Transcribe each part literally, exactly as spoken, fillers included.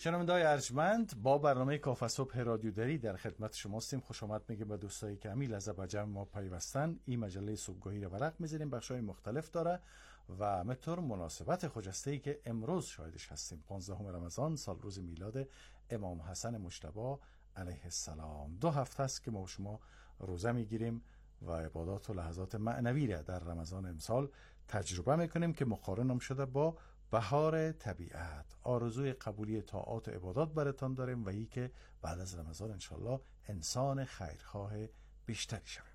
شنونده‌های ارجمند، با برنامه کافه صبح رادیو دری در خدمت شما هستیم. خوش آمد میگیم به دوستایی که همی لحظه به جمع ما پیوستن. این مجله صبحگاهی را ورق میزنیم، بخشای مختلف داره و همینطور مناسبت خجسته‌ای که امروز شاهدش هستیم، پانزدهم رمضان سال روز میلاد امام حسن مجتبی علیه السلام. دو هفته است که ما شما روزه میگیریم و عبادات و لحظات معنوی را در رمضان امسال تجربه میکنیم که مقارن هم شده با بهار طبیعت. آرزوی قبولی طاعات و عبادات براتان داریم و ای که بعد از رمضان انشالله انسان خیرخواه بیشتری شویم.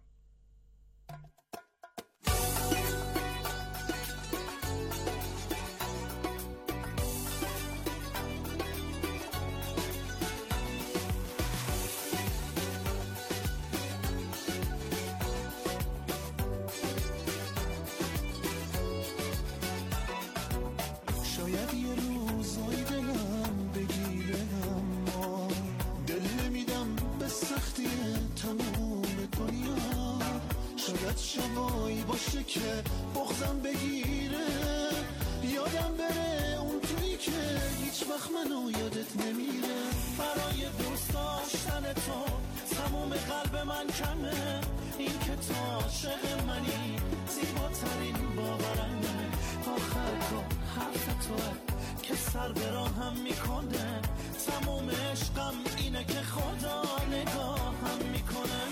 شبایی باشه که بغضم بگیره، یادم بره اون تویی که هیچ وقت منو یادت نمیره. برای دوست داشتن تو تموم قلب من کمه، این که تو عاشق منی زیباترین باورمه. آخر کار حرف توه که سر به راهم میکنه، تموم عشقم اینه که خدا نگاهم میکنه.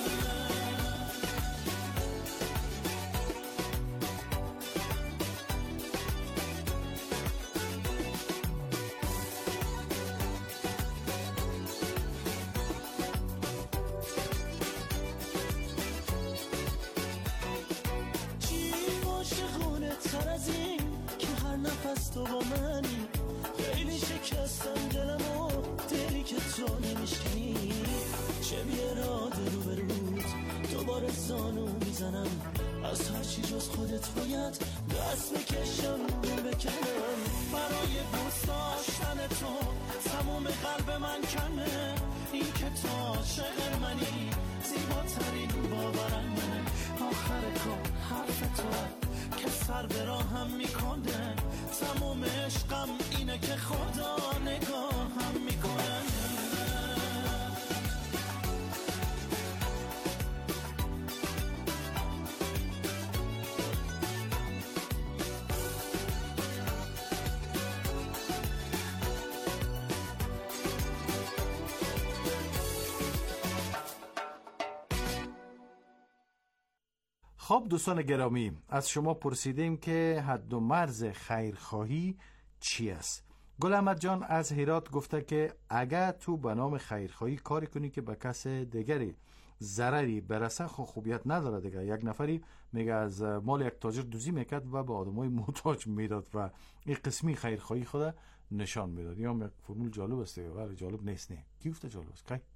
تو با منی خیلی شکستم دلمو، دلی که تو نمیشکنی. چه بیراده رو برود دوباره زانو میزنم، از هرچی جز خودت باید دست بکشم بکنم. برای دوست داشتن تو تموم قلب من کمه، این که تو عاشق منی زیباترین باورمه. آخر کار حرف توه که سر به راهم میکنه، تموم عشقم اینه که خدا نگاهم میکنه. خب دوستان گرامی، از شما پرسیدیم که حد و مرز خیرخواهی چی است؟ گل احمد جان از هرات گفته که اگر تو به نام خیرخواهی کاری کنی که به کس دیگری ضرری برسه خب خوبیت نداره دیگه. یک نفری میگه از مال یک تاجر دوزی میکرد و به آدمای محتاج میداد و این قسمی خیرخواهی خود نشان میداد. یا یک فرمول جالب است دیگه، ولی جالب نیست. نه کی گفته جالب است؟ کی؟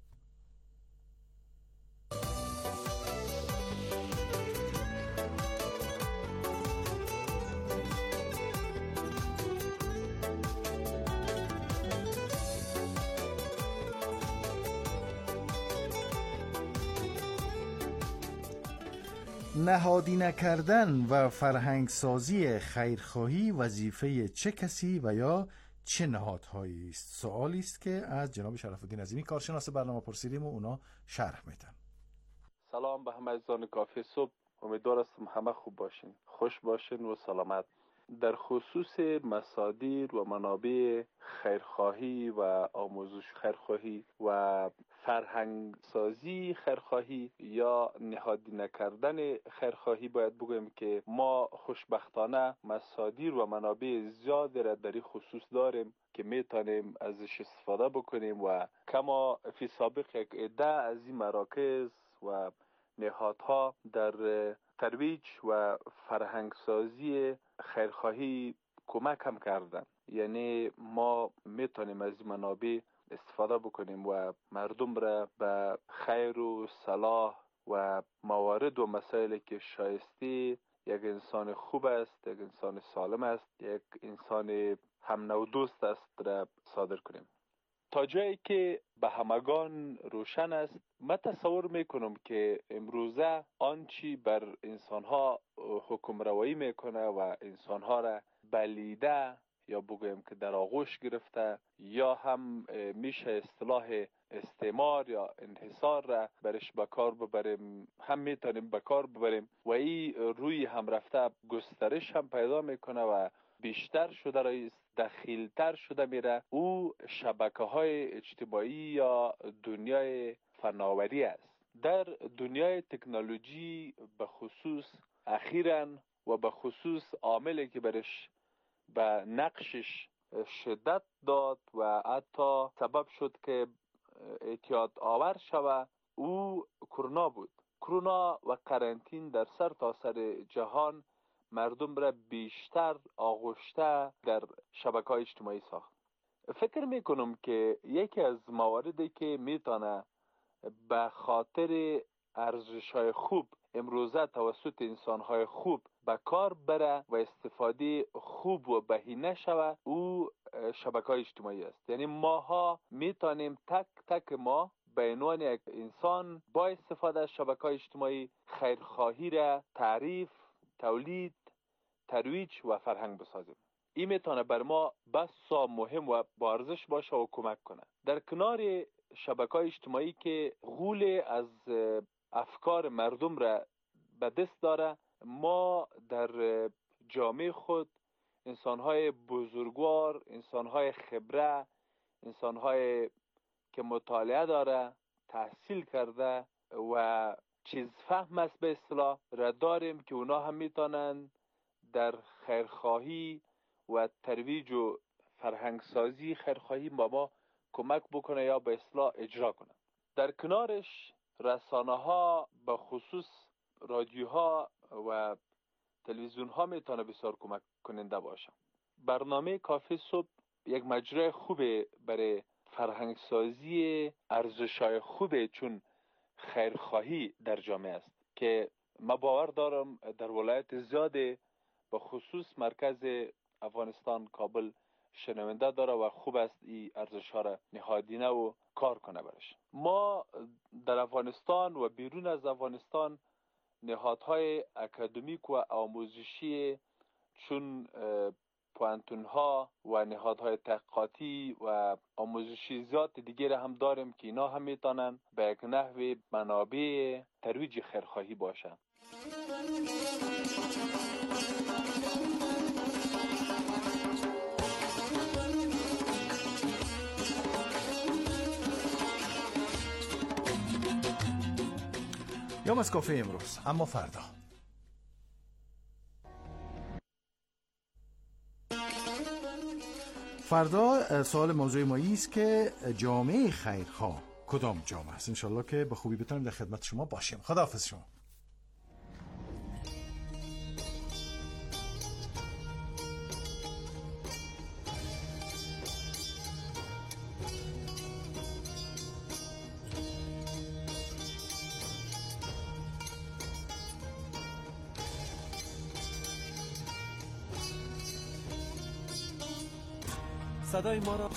نهادی نکردن و فرهنگ سازی خیرخواهی وظیفه چه کسی و یا چه نهادهایی است؟ سوالی است که از جناب شرف الدین عظیمی کارشناس برنامه پرسیدیم و اونا شرح میدن. سلام به همه عزیزان کافه صبح، امیدوار هستم همه خوب باشین، خوش باشین و سلامت. در خصوص مصادر و منابع خیرخواهی و آموزش خیرخواهی و فرهنگ سازی خیرخواهی یا نهادی نکردن خیرخواهی باید بگویم که ما خوشبختانه مصادر و منابع زیادی را در این خصوص داریم که میتونیم ازش استفاده بکنیم و کما فی سابق یک عده از این مراکز و نهادها در ترویج و فرهنگسازی خیرخواهی کمک هم کردن. یعنی ما میتونیم از منابع استفاده بکنیم و مردم را به خیر و صلاح و موارد و مسائلی که شایسته یک انسان خوب است، یک انسان سالم است، یک انسان هم نوع دوست است را صادر کنیم. تا جایی که به همگان روشن است، من تصور میکنم که امروزه آنچی بر انسانها حکم روایی میکنه و انسانها را بلیده یا بگویم که در آغوش گرفته، یا هم میشه اصطلاح استعمار یا انحصار را برش بکار ببریم، هم میتونیم بکار ببریم و این روی هم رفته گسترش هم پیدا میکنه و بیشتر شده رئیس دخیلتر شده میره. او شبکه های اجتماعی یا دنیای فناوری است. در دنیای تکنولوژی به خصوص اخیراً و به خصوص عاملی که برش به نقشش شدت داد و حتی سبب شد که اعتیاد آور شود، او کرونا بود. کرونا و قرنطین در سر تا سر جهان مردم را بیشتر آغشته در شبکه‌های اجتماعی ساخت. فکر میکنم که یکی از مواردی که میتونه به خاطر ارزش‌های خوب امروزه توسط انسان‌های خوب به کار بره و استفاده خوب و بهینه شود، او شبکه‌های اجتماعی است. یعنی ماها میتونیم تک تک ما به عنوان یک انسان با استفاده از شبکه‌های اجتماعی خیرخواهی را تعریف، تولید، ترویج و فرهنگ بسازیم. این میتونه بر ما بسا مهم و با ارزش باشه و کمک کنه. در کنار شبکه‌های اجتماعی که غول از افکار مردم را به دست داره، ما در جامعه خود انسان‌های بزرگوار، انسان‌های خبره، انسان‌های که مطالعه داره، تحصیل کرده و چیز فهم است به اصطلاح را داریم که اونا هم میتونن در خیرخواهی و ترویج و فرهنگسازی خیرخواهی با ما کمک بکنه یا به اصطلاح اجرا کنه. در کنارش رسانه ها به خصوص رادیوها و تلویزیون ها میتونه بسیار کمک کننده باشه. برنامه کافی صبح یک مجرای خوبه برای فرهنگسازی ارزش‌های خوبه، چون خیرخواهی در جامعه است که ما باور دارم در ولایت زیاد به خصوص مرکز افغانستان کابل شنونده داره و خوب است این ارزش‌ها را نهادینه و کار کنه برش. ما در افغانستان و بیرون از افغانستان نهادهای اکادمیک و آموزشی چون پوانتون ها و نهادهای تحقیقاتی و آموزشی زیاد دیگر هم داریم که اینا هم میتونن به یک نحو منابع ترویج خیرخواهی باشن. یا از کافه امروز، اما فردا فردا سوال موضوع ما است که جامعه خیرخواه کدام جامعه است؟ انشالله که به خوبی بتونیم در خدمت شما باشیم. خداحافظ شما. صدای ما را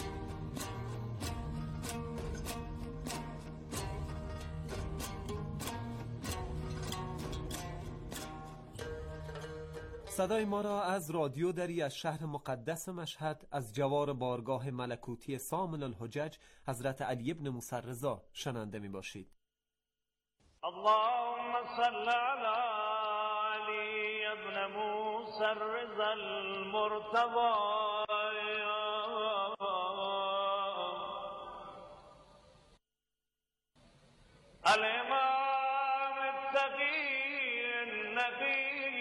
صدای ما را از رادیو دری از شهر مقدس مشهد از جوار بارگاه ملکوتی سامن الحجج حضرت علی ابن موسی رضا شنونده می باشید. اللهم صل علی علی ابن موسی رضا المرتضی الإمام التقي النبي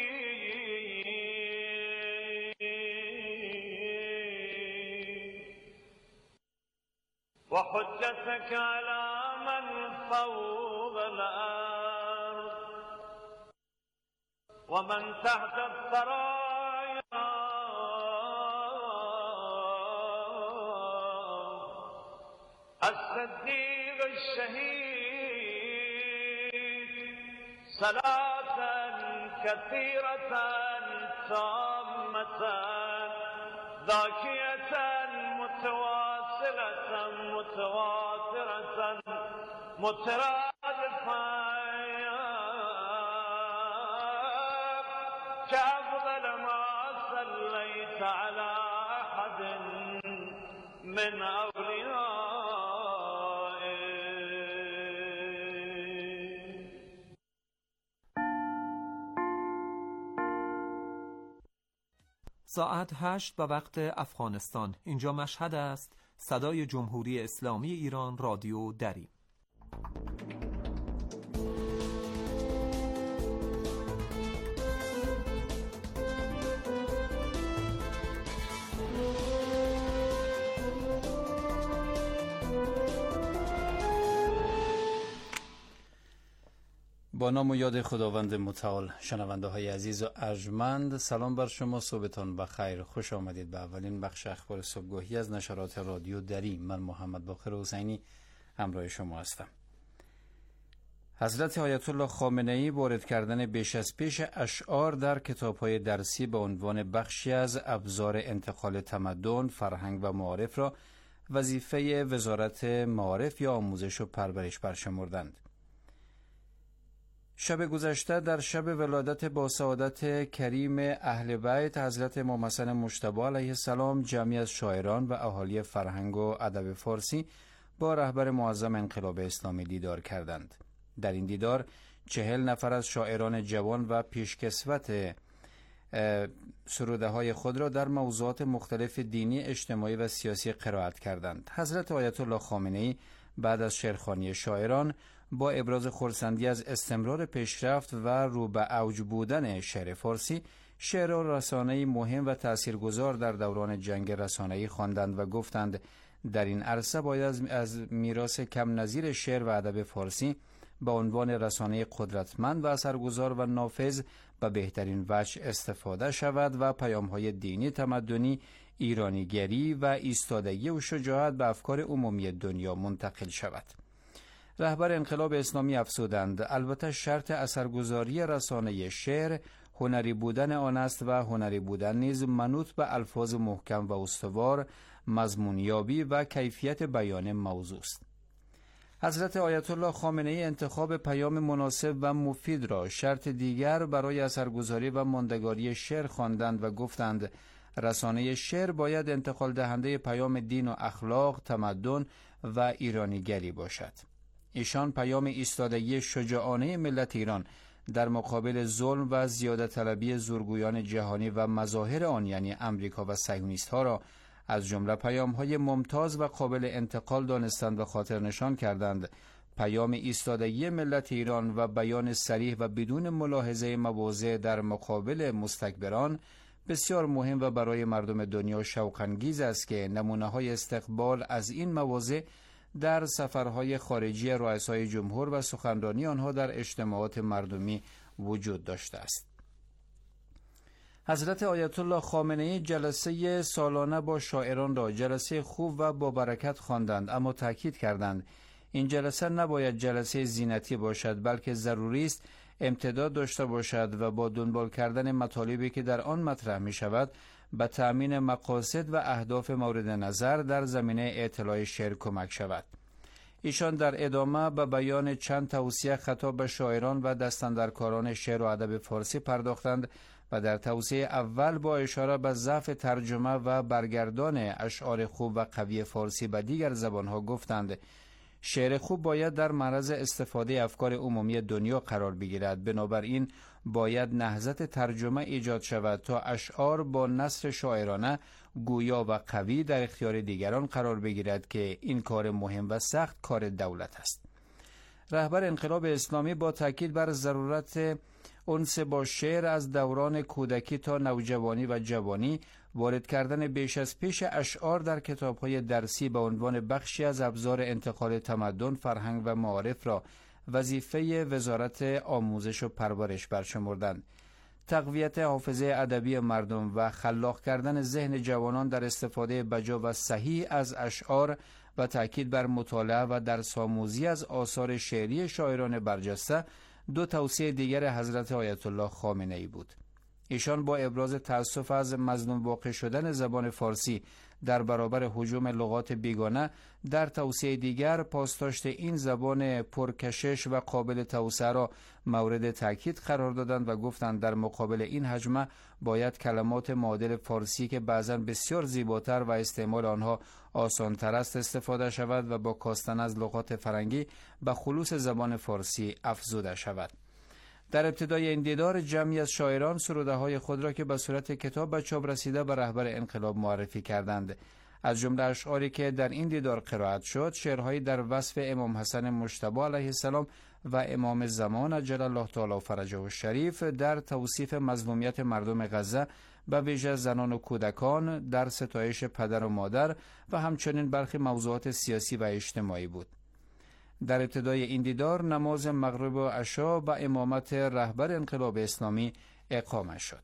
وحجتك على من فوق الأرض ومن تحت الثرايا الصديق الشهيد صلاة كثيرة تامة ذاكية متواصلة متواترة مترادفة كأفضل ما صليت على أحد من اولیائه. ساعت هشت به وقت افغانستان. اینجا مشهد است. صدای جمهوری اسلامی ایران، رادیو دری. با نام و یاد خداوند متعال. شنونده های عزیز و ارجمند، سلام بر شما، صبحتان بخیر. خوش آمدید به اولین بخش اخبار صبحگاهی از نشرات رادیو دری. من محمد باقر حسینی همراه شما هستم. حضرت آیت الله خامنه ای وارد کردن بیش از پیش اشعار در کتاب‌های درسی به عنوان بخشی از ابزار انتقال تمدن، فرهنگ و معارف را وظیفه وزارت معارف یا آموزش و پرورش برشمردند. شب گذشته در شب ولادت با سعادت کریم اهل بیت حضرت امام حسن مجتبی علیه السلام، جمعی از شاعران و اهالی فرهنگ و ادب فارسی با رهبر معظم انقلاب اسلامی دیدار کردند. در این دیدار چهل نفر از شاعران جوان و پیشکسوت سروده های خود را در موضوعات مختلف دینی، اجتماعی و سیاسی قرائت کردند. حضرت آیت الله خامنه ای بعد از شعرخوانی شاعران با ابراز خرسندی از استمرار پیشرفت و رو به اوج بودن شعر فارسی، شعر و رسانه‌ای مهم و تاثیرگذار در دوران جنگ رسانه‌ای خواندند و گفتند در این عرصه باید از میراث کم نظیر شعر و ادب فارسی به عنوان رسانه قدرتمند و اثرگذار و نافذ به بهترین وجه استفاده شود و پیام‌های دینی، تمدنی، ایرانیگری و ایستادگی و شجاعت به افکار عمومی دنیا منتقل شود. رهبر انقلاب اسلامی افزودند البته شرط اثرگذاری رسانه شعر هنری بودن آن است و هنری بودن نیز منوط به الفاظ محکم و استوار، مضمونیابی و کیفیت بیان موضوع است. حضرت آیت الله خامنه ای انتخاب پیام مناسب و مفید را شرط دیگر برای اثرگذاری و ماندگاری شعر خواندند و گفتند رسانه شعر باید انتقال دهنده پیام دین و اخلاق، تمدن و ایرانیگری باشد. ایشان پیام ایستادگی شجاعانه ملت ایران در مقابل ظلم و زیاده طلبی زورگویان جهانی و مظاهر آن یعنی امریکا و صهیونیست ها را از جمله پیام های ممتاز و قابل انتقال دانستند و خاطر نشان کردند. پیام ایستادگی ملت ایران و بیان صریح و بدون ملاحظه مواضع در مقابل مستکبران بسیار مهم و برای مردم دنیا شوق انگیز است که نمونه های استقبال از این مواضع در سفرهای خارجی رؤسای جمهور و سخنرانی آنها در اجتماعات مردمی وجود داشته است. حضرت آیت الله خامنه ای جلسه سالانه با شاعران را جلسه خوب و با برکت خواندند، اما تاکید کردند این جلسه نباید جلسه زینتی باشد بلکه ضروری است امتداد داشته باشد و با دنبال کردن مطالبی که در آن مطرح می شود به تأمین مقاصد و اهداف مورد نظر در زمینه اطلاع شعر کمک شود. ایشان در ادامه به بیان چند توصیه خطاب به شاعران و دستاندرکاران شعر و ادب فارسی پرداختند و در توصیه اول با اشاره به ضعف ترجمه و برگردان اشعار خوب و قوی فارسی به دیگر زبانها گفتند شعر خوب باید در معرض استفاده افکار عمومی دنیا قرار بگیرد، بنابراین باید نهضت ترجمه ایجاد شود تا اشعار با نثر شاعرانه گویا و قوی در اختیار دیگران قرار بگیرد که این کار مهم و سخت کار دولت است. رهبر انقلاب اسلامی با تاکید بر ضرورت انس با شعر از دوران کودکی تا نوجوانی و جوانی، وارد کردن بیش از پیش اشعار در کتاب‌های درسی به عنوان بخشی از ابزار انتقال تمدن، فرهنگ و معارف را وظیفه وزارت آموزش و پرورش برشمردند. تقویت حافظه ادبی مردم و خلاق کردن ذهن جوانان در استفاده بجا و صحیح از اشعار و تاکید بر مطالعه و درس آموزی از آثار شعری شاعران برجسته دو توصیه دیگر حضرت آیت الله خامنه ای بود. ایشان با ابراز تأسف از مظلوم واقع شدن زبان فارسی در برابر هجوم لغات بیگانه، در توصیه دیگر پاسداشت این زبان پرکشش و قابل توسعه را مورد تاکید قرار دادند و گفتند در مقابل این هجمه باید کلمات معادل فارسی که بعضاً بسیار زیباتر و استعمال آنها آسان‌تر است استفاده شود و با کاستن از لغات فرنگی به خلوص زبان فارسی افزوده شود. در ابتدای این دیدار جمعی از شاعران سروده‌های خود را که به صورت کتاب به چاپ رسیده به رهبر انقلاب معرفی کردند. از جمله اشعاری که در این دیدار قرائت شد، شعرهایی در وصف امام حسن مجتبی علیه السلام و امام زمان عجل الله تعالی فرجه الشریف، در توصیف مظلومیت مردم غزه به ویژه زنان و کودکان، در ستایش پدر و مادر و همچنین برخی موضوعات سیاسی و اجتماعی بود. در ابتدای این دیدار نماز مغرب و عشا و امامت رهبر انقلاب اسلامی اقامه شد.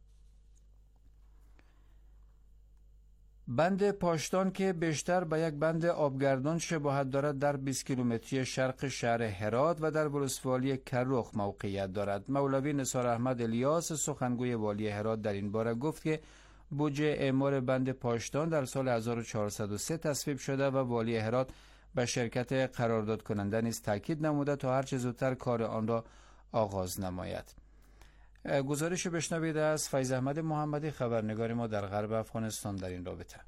بند پاشتان که بیشتر به یک بند آبگردان شباهت دارد، در بیست کیلومتری شرق شهر هرات و در ولسوالی کرخ موقعیت دارد. مولوی نثار احمد الیاس، سخنگوی والی هرات، در این باره گفت که بودجه اعمار بند پاشتان در سال هزار و چهارصد و سه تصویب شده و والی هرات به شرکت قرارداد کننده نیز تاکید نموده تا هر چه زودتر کار آن را آغاز نماید. گزارش بشنوید از فیض احمد محمدی، خبرنگار ما در غرب افغانستان در این رابطه.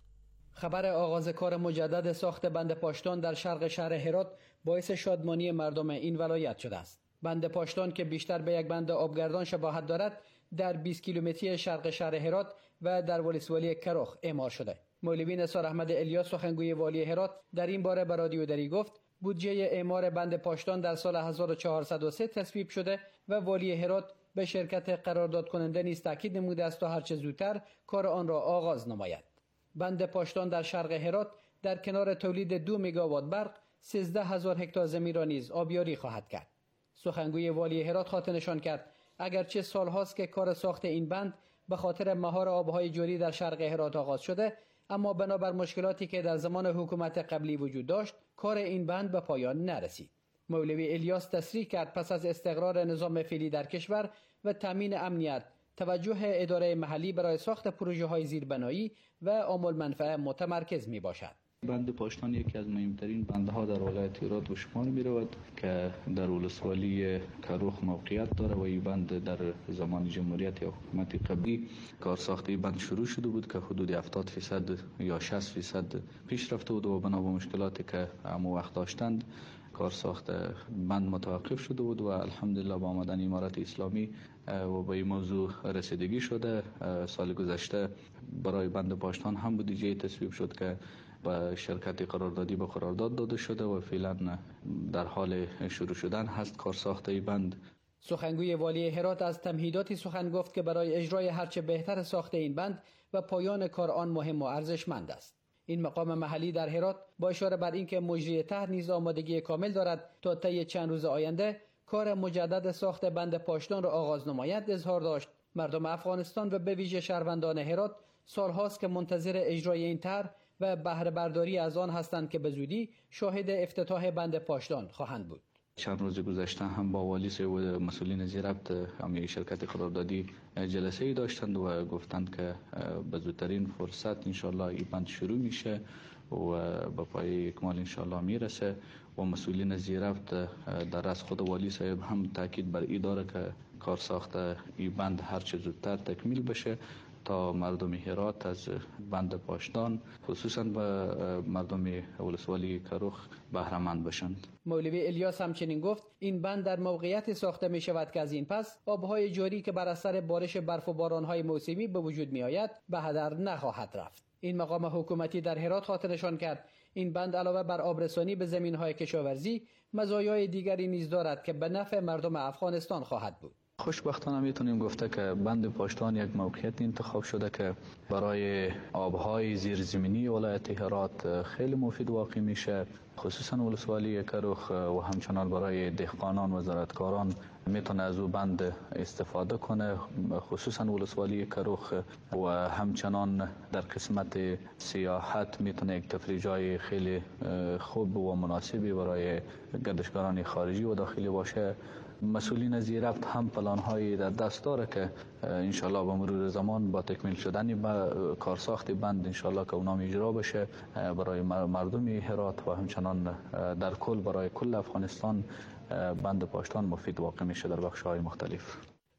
خبر آغاز کار مجدد ساخت بند پاشتان در شرق شهر هرات باعث شادمانی مردم این ولایت شده است. بند پاشتان که بیشتر به یک بند آبگردان شباهت دارد، در بیست کیلومتری شرق شهر هرات و در ولسوالی کرخ اعمار شده. مولوی نثار احمد الیاس، سخنگوی والی هرات، در این باره به رادیو دری گفت بودجه اعمار بند پاشتان در سال هزار و چهارصد و سه تصویب شده و والی هرات به شرکت قرارداد کننده نیز تاکید نموده است تا هر چه زودتر کار آن را آغاز نماید. بند پاشتان در شرق هرات در کنار تولید دو مگاوات برق، سیزده هزار هکتار زمین را نیز آبیاری خواهد کرد. سخنگوی والی هرات خاطر نشان کرد اگرچه سالهاست که کار ساخت این بند به خاطر مهار آبهای جاری در شرق هرات آغاز شده، اما بنابر مشکلاتی که در زمان حکومت قبلی وجود داشت، کار این بند به پایان نرسید. مولوی الیاس تصریح کرد پس از استقرار نظام فعلی در کشور و تامین امنیت، توجه اداره محلی برای ساخت پروژه های زیربنایی و عامل منفعه متمرکز می باشد. بند پاشتان یکی از مهمترین بندها در ولایت هرات به شمار می رود که در ولسوالی کرخ موقعیت دارد و این بند در زمان جمهوریت یا حکومت قبلی کار ساخت این بند شروع شده بود که حدود هفتاد فیصد یا شصت فیصد پیش رفته بود و بنا به مشکلاتی که همو وقت داشتند کار ساخت بند متوقف شده بود و الحمدلله با آمدن امارت اسلامی و به این موضوع رسیدگی شده. سال گذشته برای بند پاشتان هم بودجه تصویب شد که با شرکت قراردادی به قرارداد داده شده و فعلا در حال شروع شدن هست کار ساخت این بند. سخنگوی والی هرات از تمهیداتی سخن گفت که برای اجرای هرچه بهتر ساخت این بند و پایان کار آن مهم و ارزشمند است. این مقام محلی در هرات با اشاره بر اینکه مجری طرح نیز آمادگی کامل دارد تا طی چند روز آینده کار مجدد ساخت بند پاشتان را آغاز نماید، اظهار داشت مردم افغانستان و به ویژه شهروندان هرات سالهاست که منتظر اجرای این طرح و بهره برداری از آن هستند که به زودی شاهد افتتاح بند پاشتان خواهند بود. چند روز گذشته هم با والی و مسئولین زیربط همی شرکت قراردادی جلسه ای داشتند و گفتند که به زودترین فرصت انشالله این بند شروع میشه و به پای اکمال انشالله میرسه و مسئولین زیربط در از خود والی صاحب هم تاکید بر این داره که کار ساخت این بند هر چه زودتر تکمیل بشه تا مردم هرات از بند پاشتان خصوصا به مردم ولسوالی کرخ بهره مند بشند. مولوی الیاس همچنین گفت این بند در موقعیت ساخته می شود که از این پس آبهای جاری که بر اثر بارش برف و بارانهای موسمی به وجود می آید به هدر نخواهد رفت. این مقام حکومتی در هرات خاطر نشان کرد این بند علاوه بر آبرسانی به زمینهای کشاورزی مزایای دیگری نیز دارد که به نفع مردم افغانستان خواهد بود. خوشبختانه میتونیم گفته که بند پاشتان یک موقعیت انتخاب شده که برای آبهای زیرزمینی ولایت هرات خیلی مفید واقع میشه، خصوصا ولسوالی کرخ و همچنان برای دهقانان و زراعتکاران میتونه از او بند استفاده کنه، خصوصا ولسوالی کرخ و همچنان در قسمت سیاحت میتونه یک تفریح جای خیلی خوب و مناسبی برای گردشگران خارجی و داخلی باشه. مسئولین از این ربط هم پلان‌های در دست داره که انشالله با مرور زمان با تکمیل شدن کارساخت بند انشالله که اونام اجرا بشه برای مردم هرات و همچنان در کل برای کل افغانستان بند پاشتان مفید واقع میشه در بخش‌های مختلف.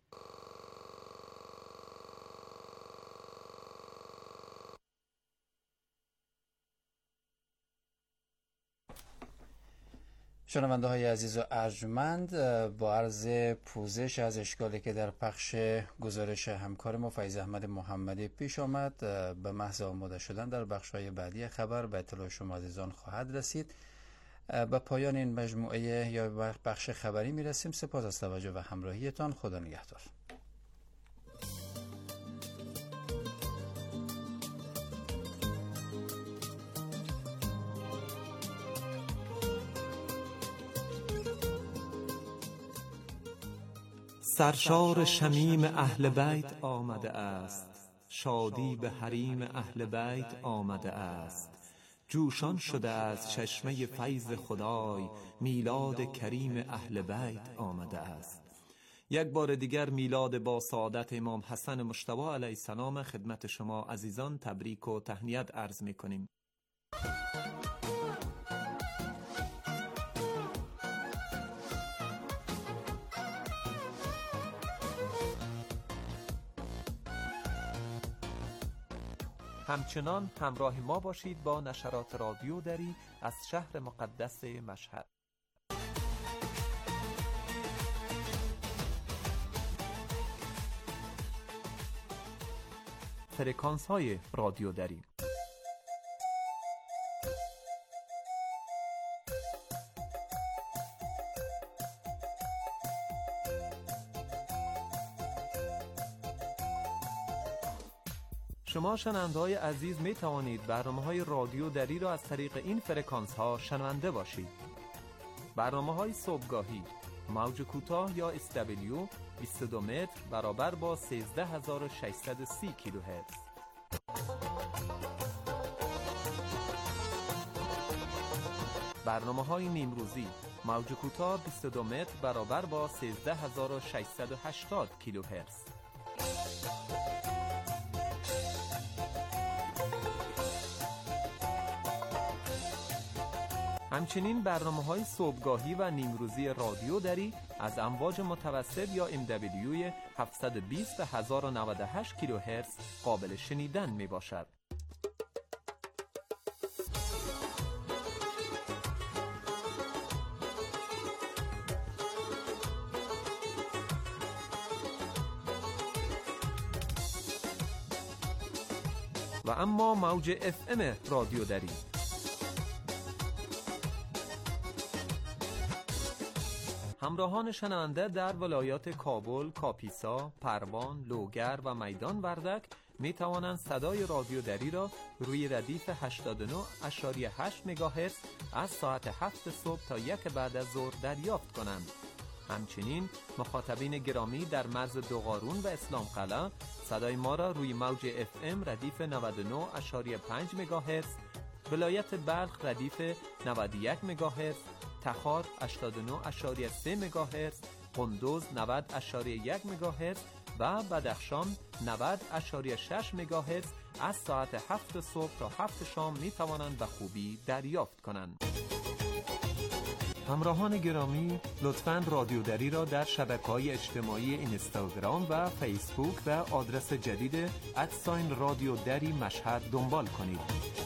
شنونده های عزیز و ارجمند، با عرض پوزش از اشکالی که در پخش گزارش همکار ما فیض احمد محمدی پیش آمد، به محض آماده شدن در بخش های بعدی خبر به اطلاع شما عزیزان خواهد رسید. به پایان این مجموعه یا بخش خبری می رسیم. سپاس از توجه و همراهیتان. خدا نگهدار. سرشار شمیم اهل بیت آمده است، شادی به حریم اهل بیت آمده است. جوشان شده از چشمه فیض خدای، میلاد کریم اهل بیت آمده است. یک بار دیگر میلاد با سعادت امام حسن مجتبی علیه السلام خدمت شما عزیزان تبریک و تهنیت عرض می کنیم. همچنان همراه ما باشید با نشرات رادیو دری از شهر مقدس مشهد. فرکانس های رادیو دری. شما شنونده‌های عزیز می توانید برنامه‌های رادیو دری را از طریق این فرکانس ها شنونده باشید. برنامه‌های صبحگاهی موج کوتاه یا اس دبلیو بیست و دو متر برابر با سیزده هزار و ششصد و سی کیلوهرتز. برنامه‌های نیمروزی موج کوتاه بیست و دو متر برابر با سیزده هزار و ششصد و هشتاد کیلوهرتز. همچنین برنامه‌های صبحگاهی و نیمروزی رادیو دری از امواج متوسط یا ام دبلیو هفتصد و بیست و هزار و نود و هشت کیلوهرتز قابل شنیدن می باشد. و اما موج اف ام رادیو دری همراهان شنونده در ولایات کابل، کاپیسا، پروان، لوگر و میدان وردک می توانند صدای رادیو دری را روی ردیف هشتاد و نه ممیز هشت مگاهرتز از ساعت هفت صبح تا یک بعد از ظهر دریافت کنند. همچنین مخاطبین گرامی در مرز دوقارون و اسلام قلعه صدای ما را روی موج اف ام ردیف نود و نه ممیز پنج مگاهرتز، ولایت بلخ ردیف نود و یک مگاهرتز، تخار هشتاد و نه ممیز سه مگاهرتز، قندوز نود ممیز یک مگاهرتز و بدخشان نود ممیز شش مگاهرتز از ساعت هفت صبح تا هفت شام می توانند به خوبی دریافت کنند. همراهان گرامی، لطفاً رادیو دری را در شبکه‌های اجتماعی اینستاگرام و فیسبوک و آدرس جدید ادساین رادیو دری مشهد دنبال کنید.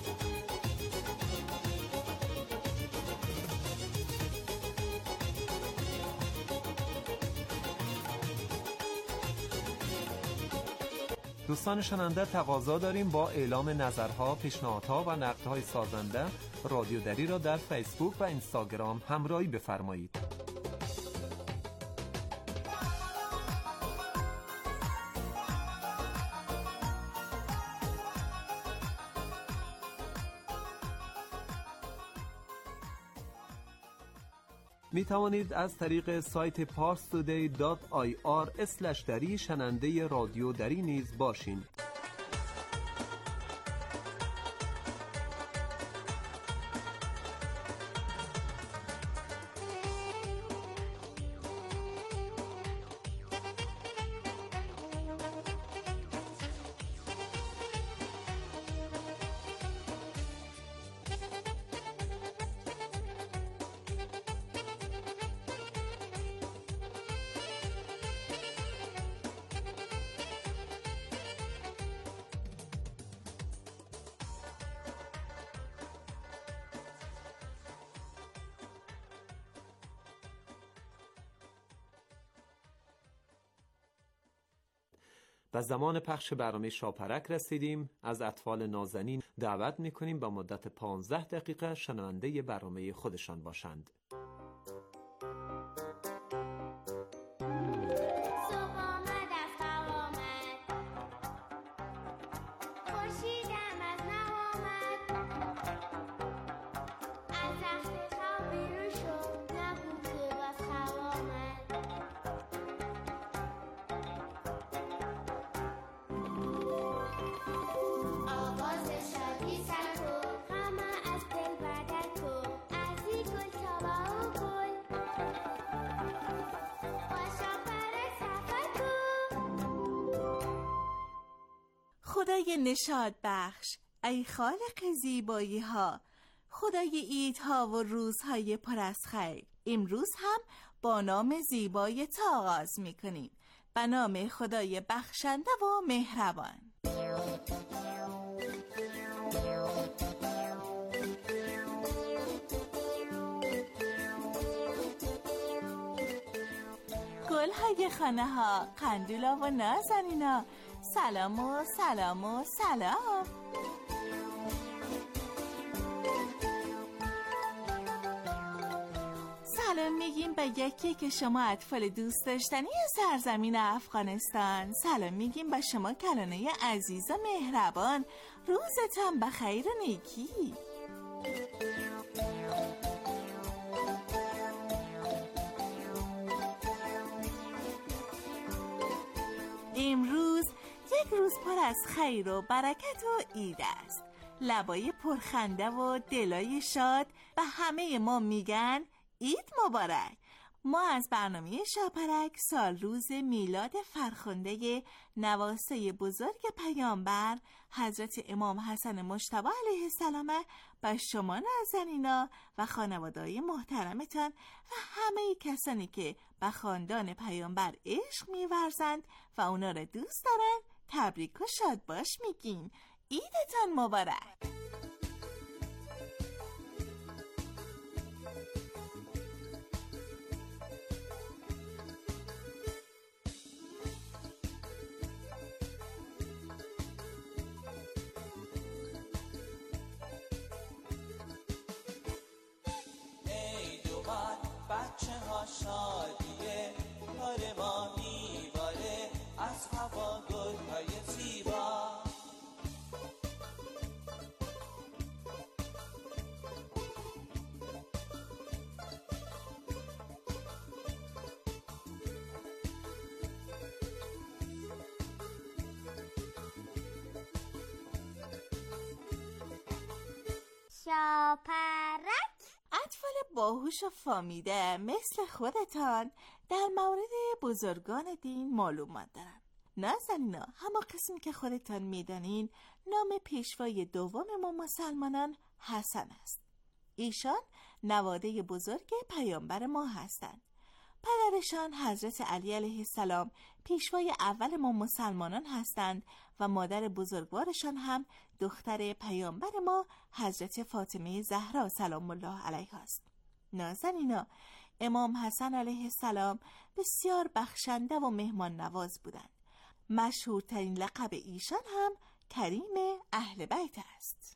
دوستان شنونده، تقاضا داریم با اعلام نظرها، پیشنهادها و نقدهای سازنده رادیو دری را در فیسبوک و اینستاگرام همراهی بفرمایید. می توانید از طریق سایت پارس تودی دات آی آر اسلش دری شنونده رادیو دری نیز باشین. و زمان پخش برنامه شاپرک رسیدیم. از اطفال نازنین دعوت میکنیم با مدت پانزده دقیقه شنونده برنامه خودشان باشند. خدای نشاط بخش، ای خالق زیبایی ها، خدای عیدها و روزهای پر از خیر، امروز هم با نام زیبای تو آغاز می کنیم، به نام خدای بخشنده و مهربان. گل‌های خانه ها، قندیلا و نازنینا، سلام و سلام و سلام. سلام میگیم به یکی که شما اطفال دوست داشتنی سرزمین افغانستان. سلام میگیم به شما کلانه عزیز و مهربان. روزتان بخیر و نیکی. امروز یک روز پر از خیر و برکت و عید است. لبای پرخنده و دلای شاد به همه ما میگن عید مبارک. ما از برنامه شاپرک سال روز میلاد فرخنده نواسه بزرگ پیامبر حضرت امام حسن مجتبی علیه السلام به شما نازنینا و خانواده‌های محترمتان و همه کسانی که به خاندان پیامبر عشق می‌ورزند و اونا را دوست دارن تبریک و شاد باش میگیم. عیدتان مبارک. بچه ها شادیه، کار ما میباره از هوا گل های زیبا. شاپرک. اطفال باهوش و فامیده مثل خودتان در مورد بزرگان دین معلومات دارن. نازنینا، همه قسمی که خودتان میدانین نام پیشوای دوم ما مسلمانان حسن است. ایشان نواده بزرگ پیامبر ما هستند. پدرشان حضرت علی علیه السلام پیشوای اول ما مسلمانان هستند و مادر بزرگوارشان هم دختر پیامبر ما حضرت فاطمه زهرا سلام الله علیها است. نازنینا، امام حسن علیه السلام بسیار بخشنده و مهمان نواز بودند. مشهورترین لقب ایشان هم کریم اهل بیت است.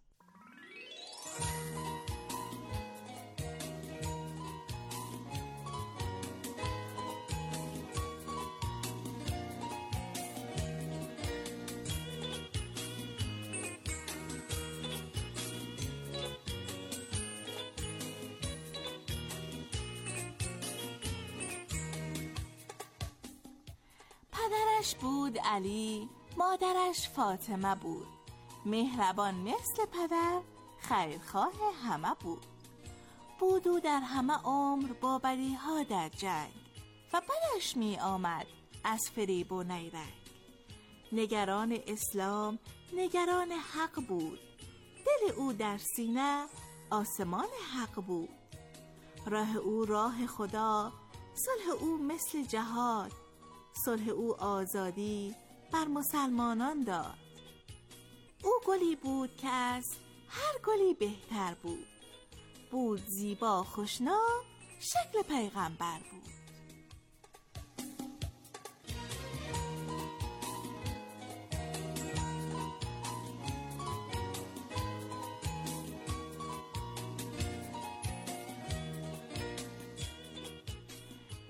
پدرش بود علی، مادرش فاطمه بود. مهربان مثل پدر، خیرخواه همه بود. بود او در همه عمر با بدیها در جنگ و بدش می آمد از فریب و نیرنگ. نگران اسلام، نگران حق بود. دل او در سینه آسمان حق بود. راه او راه خدا، صلح او مثل جهاد. صلح او آزادی بر مسلمانان داد. او گلی بود که از هر گلی بهتر بود. بود زیبا خوشنام، شکل پیغمبر بود.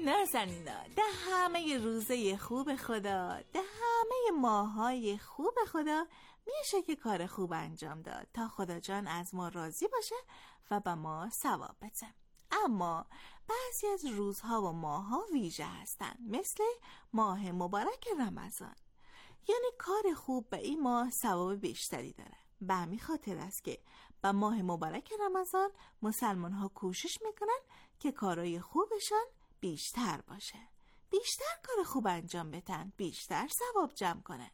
نازنینا، در همه روزه خوب خدا، در همه ماهای خوب خدا میشه که کار خوب انجام داد تا خدا جان از ما راضی باشه و به ما ثواب بده. اما بعضی از روزها و ماها ویژه هستن، مثل ماه مبارک رمضان. یعنی کار خوب به این ماه ثواب بیشتری داره. به همین خاطر است که به ماه مبارک رمضان مسلمان ها کوشش میکنن که کارهای خوبشان بیشتر باشه، بیشتر کار خوب انجام بدن، بیشتر ثواب جمع کنن.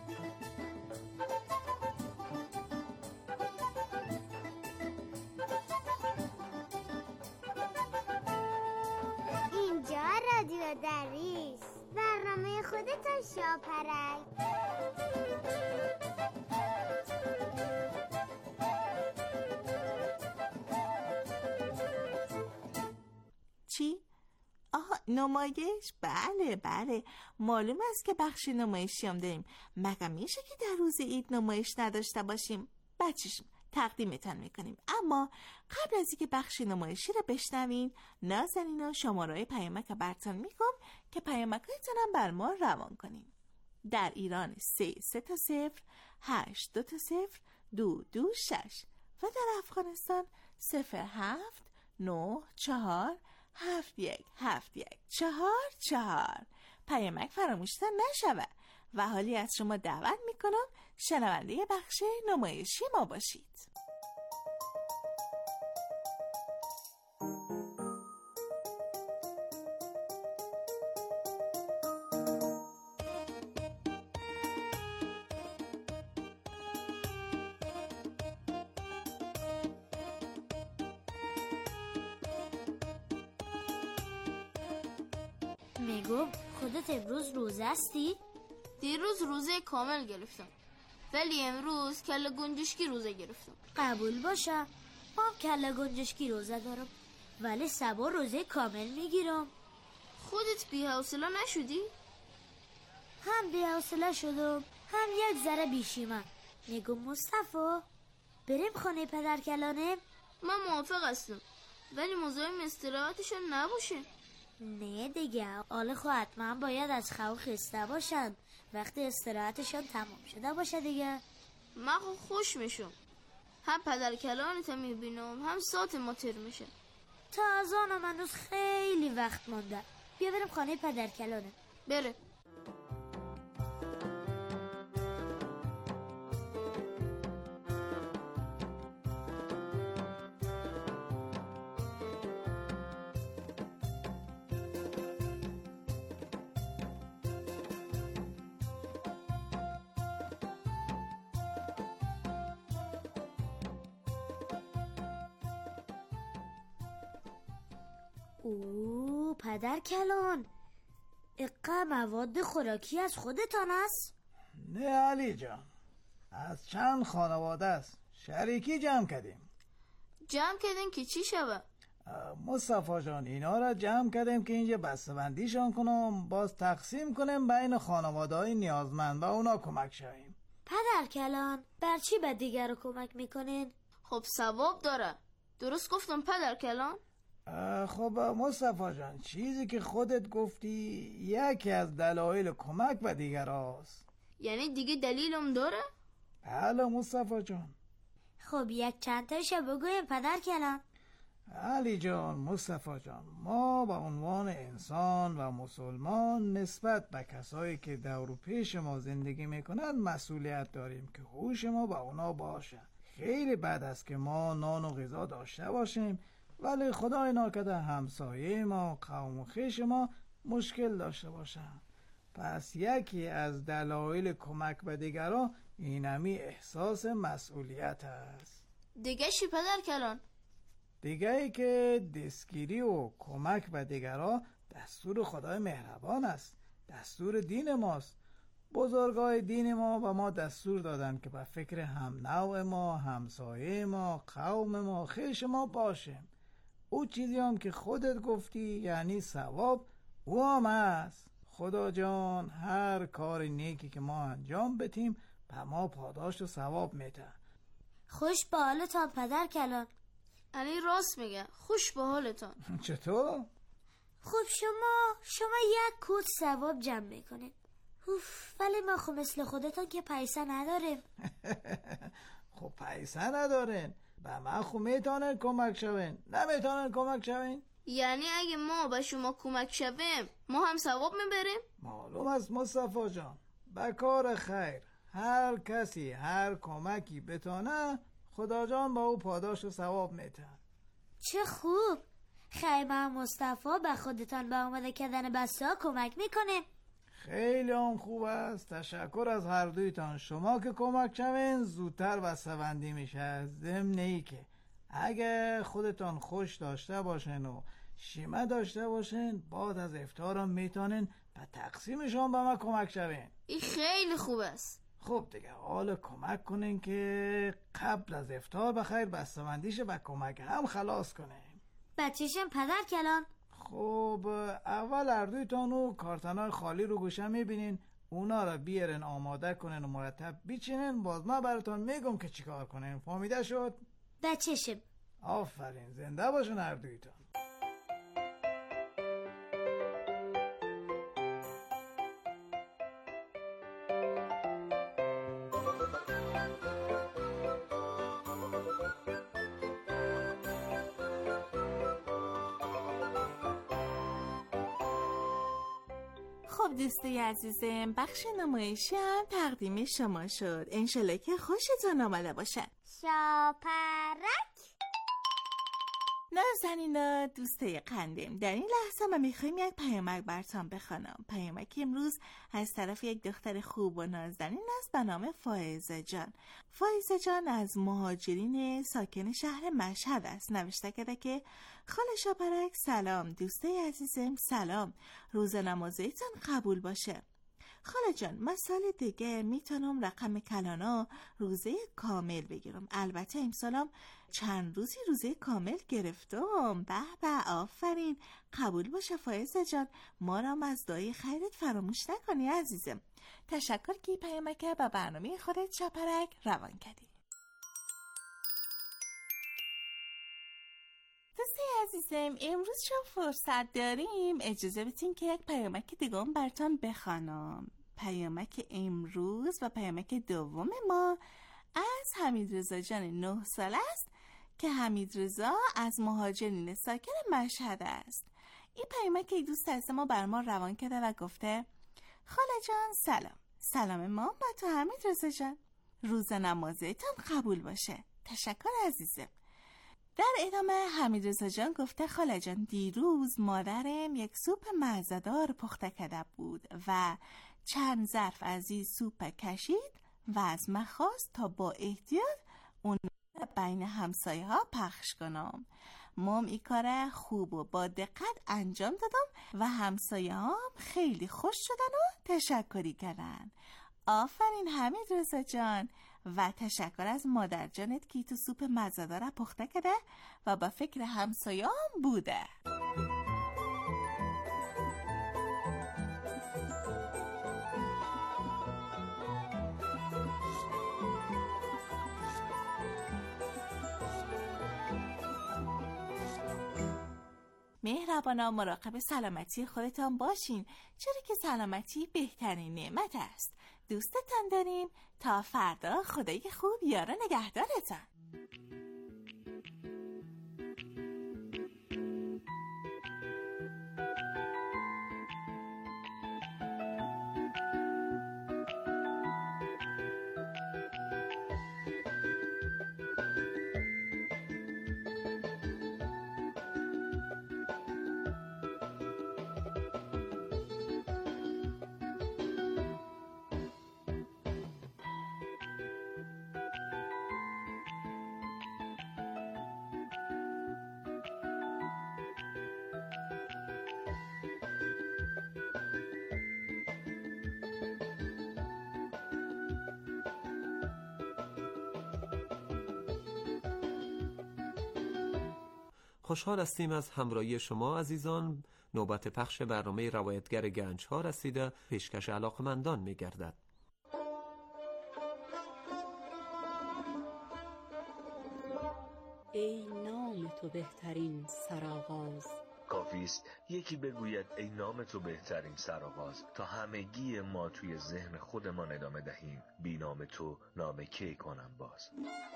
اینجا رادیو دریس، برنامه خودتان شاپرک. چی؟ آها، نمایش؟ بله بله، معلوم است که بخش نمایشی هم داریم. مگه میشه که در روز عید نمایش نداشته باشیم؟ بچشم تقدیمتان میکنیم. اما قبل از اینکه بخش نمایشی رو بشنوین، نازنینا شماره پیامک براتون میگم که پیامکایتون هم بر ما روان کنیم. در ایران سه سه تا صفر هشت دو تا صفر دو دو شش و در افغانستان صفر هفت نه چهار هفت یک هفت یک چهار چهار. پیامک فراموشتن نشوه و حالی از شما دعوت میکنم شنونده بخش نمایشی ما باشید. میگم خودت امروز روزه هستی؟ دیروز روزه کامل گرفتم، ولی امروز کله گنجشکی روزه گرفتم. قبول باشه، ما هم کله گنجشکی روزه دارم، ولی صبح روزه کامل میگیرم. خودت بی‌حوصله نشدی؟ هم بی‌حوصله شدم، هم یک ذره بیشیمم. میگم مصطفی بریم خانه پدر کلانه؟ من موافق هستم، ولی مزاحم استراحتشون نباشه. نه دیگه، آل خو حتما باید از خواب خسته باشن وقتی استراحتشان تمام شده باشه دیگه. من خو خوش میشم، هم پدر کلانت میبینم، هم ساعت ما تر میشه. تا از آنم هنوز خیلی وقت مونده. بیا بریم خانه پدر کلانه. بره. اوه پدر کلان، اقا مواد خوراکی از خودتان است؟ نه علی جان، از چند خانواده است، شریکی جمع کردیم. جمع کردیم که چی شود؟ مصطفی جان اینا را جمع کردیم که اینجا بسته‌بندیشان کنم، باز تقسیم کنیم بین خانواده های نیازمند و اونا کمک شویم. پدر کلان بر چی به دیگر رو کمک میکنین؟ خب ثواب داره. درست گفتم پدر کلان؟ خب مصطفی جان، چیزی که خودت گفتی یکی از دلایل کمک به دیگر هاست. یعنی دیگه دلیلم داره؟ بله مصطفی جان. خب یک چند تاشو بگویم پدر کلان. علی جان، مصطفی جان، ما به عنوان انسان و مسلمان نسبت به کسایی که دور و پیش ما زندگی میکنند مسئولیت داریم که هوش ما به اونا باشه. خیلی بد است که ما نان و غذا داشته باشیم ولی خدای ناکرده همسایه ما، قوم و خویش ما مشکل داشته باشن. پس یکی از دلایل کمک به دیگران اینمی احساس مسئولیت است. دیگه چی پدر کلان؟ دیگه ای که دستگیری و کمک به دیگران دستور خدای مهربان است، دستور دین ماست. بزرگای دین ما به ما دستور دادن که به فکر هم نوع ما، همسایه ما، قوم ما، خویش ما باشیم. او چیزی هم که خودت گفتی یعنی ثواب، او هم هست. خدا جان هر کار نیکی که ما انجام بدیم به ما پاداش و ثواب میده. خوش به حالتان پدر کلان. علی راست میگه، خوش به حالتان. چطور؟ خب شما شما یک کت ثواب جمع میکنید. اوف، ولی ما خب مثل خودتان که پیسه نداریم. خب پیسه ندارین، به من خب میتونن کمک شوین، نمیتونن کمک شوین؟ یعنی اگه ما به شما کمک شویم ما هم ثواب میبریم؟ معلوم است مصطفی جان، به کار خیر هر کسی هر کمکی بتونه خدا جان با او پاداش و ثواب میده. چه خوب. خیلی هم مصطفی به خودتان به آماده کردن بسته ها کمک میکنه. خیلی هم خوب است. تشکر از هر دویتان. شما که کمک شوین زودتر بسته‌بندی میشه. ضمن ای که اگه خودتان خوش داشته باشین و شیمه داشته باشین بعد از افطارم میتونین به تقسیمشان به من کمک شوین. این خیلی خوب است. خب دیگه حالا کمک کنین که قبل از افطار بخیر بسته‌بندیش به کمک هم خلاص کنین. بچه‌شم پدر کلان. خب اول اردویتانو کارتنای خالی رو گوشه میبینین، اونا رو بیارن آماده کنن و مرتب بیچینن، باز ما براتون میگم که چیکار کنین. فهمیده شد؟ بچه‌شم. آفرین، زنده باشون اردویتان. خب دوستای عزیزم، بخش نمایشی هم تقدیم شما شد. انشالله که خوشتون آمده باشه. شاپرک. نازنینا دوستای قندیم، در این لحظه ما میخوایم یک پیامک براتون بخوانم. پیامک امروز از طرف یک دختر خوب و نازنین است به نام فائزه جان. فائزه جان از مهاجرین ساکن شهر مشهد است. نوشته کرده که خاله شاپرک سلام، دوستای عزیزم سلام، روز نمازتون قبول باشه. خاله جان، من سال دیگه میتونم رقم کلانا روزه کامل بگیرم. البته امسالم چند روزی روزه کامل گرفتم. به به، آفرین، قبول باشه فائزه جان، ما را از دعای خیرت فراموش نکنی عزیزم. تشکر که پیامک با برنامه خودت شاپرک روان کردی. دوستی عزیزم، امروز چون فرصت داریم اجازه بدین که یک پیامک دیگه هم براتون بخوانم. پیامک امروز و پیامک دوم ما از حمیدرضا جان نه ساله است که حمیدرضا از مهاجرین ساکن مشهد است. این پیامک دوست از ما بر ما روان کرده و گفته خاله جان سلام، سلام ما با تو حمیدرضا جان، روز نمازتون قبول باشه. تشکر عزیزم. در ادامه حمیدرضا جان گفته خاله جان، دیروز مادرم یک سوپ مزه‌دار پخته کرده بود و چند ظرف از این سوپ کشید و از من خواست تا با احتیاط اون بین همسایه ها پخش کنم. مام این کار خوب و با دقت انجام دادم و همسایه ها خیلی خوش شدن و تشکری کردن. آفرین حمیدرضا جان، و تشکر از مادر جانت که تو سوپ مزه‌دار پخته کرده و با فکر همسایه‌ام بوده. مهربانا مراقب سلامتی خودتان باشین، چرا که سلامتی بهترین نعمت است. دوستتان داریم. تا فردا، خدای خوب یار نگهدارتان. خوشحال هستیم از همراهی شما عزیزان. نوبت پخش برنامه روایتگر گنج ها رسیده. پیشکش علاقمندان می گردد. ای نام تو بهترین سرآغاز، کافی است یکی بگوید ای نام تو بهترین سرآغاز تا همگی ما توی ذهن خودمان ادامه دهیم بی نام تو نام کی کنم باز.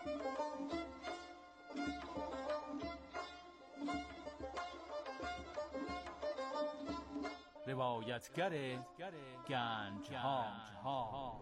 روایتگر گنج ها.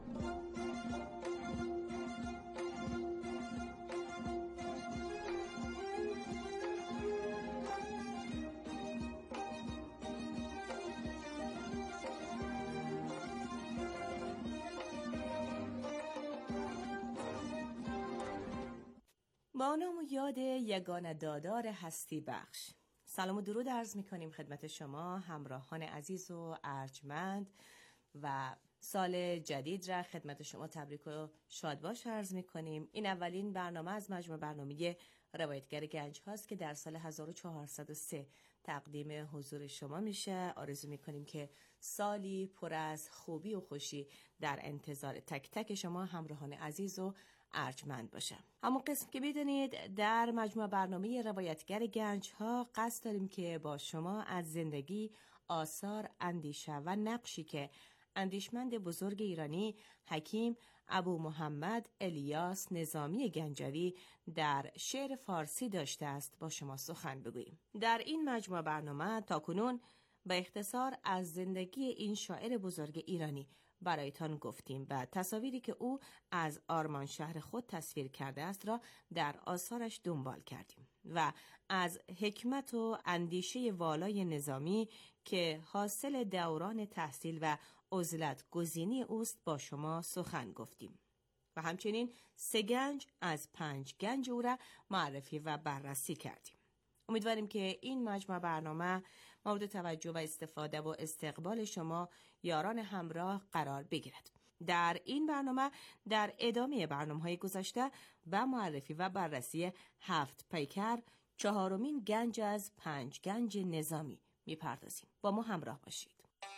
با نام و یاد یگانه دادار هستی بخش. سلام و درود عرض می کنیم خدمت شما همراهان عزیز و ارجمند و سال جدید را خدمت شما تبریک و شادباش عرض می کنیم. این اولین برنامه از مجموعه برنامه روایتگر گنج هاست که در سال هزار و چهارصد و سه تقدیم حضور شما میشه. آرزو می کنیم که سالی پر از خوبی و خوشی در انتظار تک تک شما همراهان عزیز و ارجمند باشه. همون قسم که بدونید در مجموعه برنامه روایتگر گنج ها قصد داریم که با شما از زندگی، آثار، اندیشه و نقشی که اندیشمند بزرگ ایرانی حکیم ابو محمد الیاس نظامی گنجوی در شعر فارسی داشته است با شما سخن بگوییم. در این مجموعه برنامه تاکنون به اختصار از زندگی این شاعر بزرگ ایرانی برایتان گفتیم و تصاویری که او از آرمان شهر خود تصویر کرده است را در آثارش دنبال کردیم و از حکمت و اندیشه والای نظامی که حاصل دوران تحصیل و عزلت گزینی اوست با شما سخن گفتیم و همچنین سه گنج از پنج گنج او را معرفی و بررسی کردیم. امیدواریم که این مجموعه برنامه مورد توجه و استفاده و استقبال شما یاران همراه قرار بگیرد. در این برنامه در ادامه برنامه‌های گذشته و معرفی و بررسی هفت پیکر چهارمین گنج از پنج گنج نظامی میپردازیم. با ما همراه باشید.